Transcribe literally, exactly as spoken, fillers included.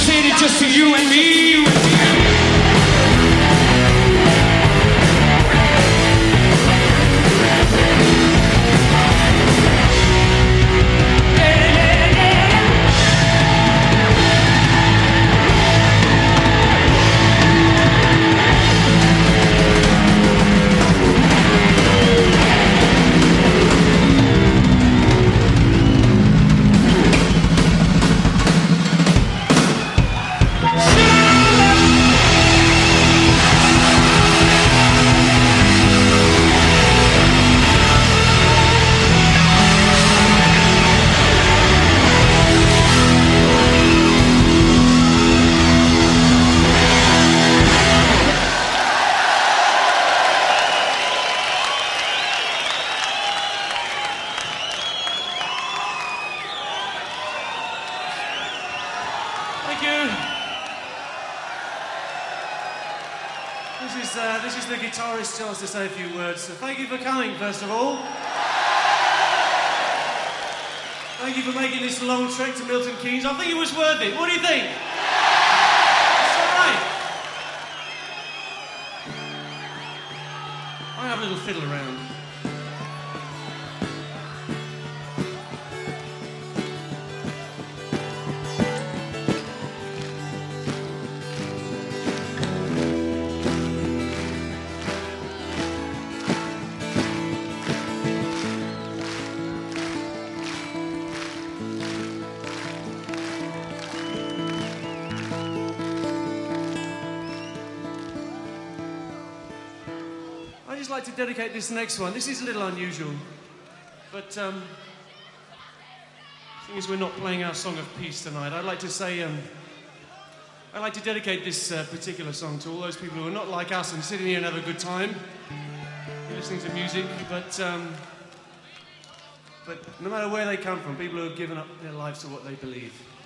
dedicated just to you and me. Thank you. This is, uh, this is the guitarist's chance to say a few words. So thank you for coming, first of all. Thank you for making this long trek to Milton Keynes. I think it was worth it. What do you think? It's all right. I have a little fiddle around. I'd just like to dedicate this next one. This is a little unusual, but um, the thing is we're not playing our song of peace tonight. I'd like to say, um, I'd like to dedicate this uh, particular song to all those people who are not like us and sitting here and have a good time, listening to music, but, um, but no matter where they come from, people who have given up their lives to what they believe.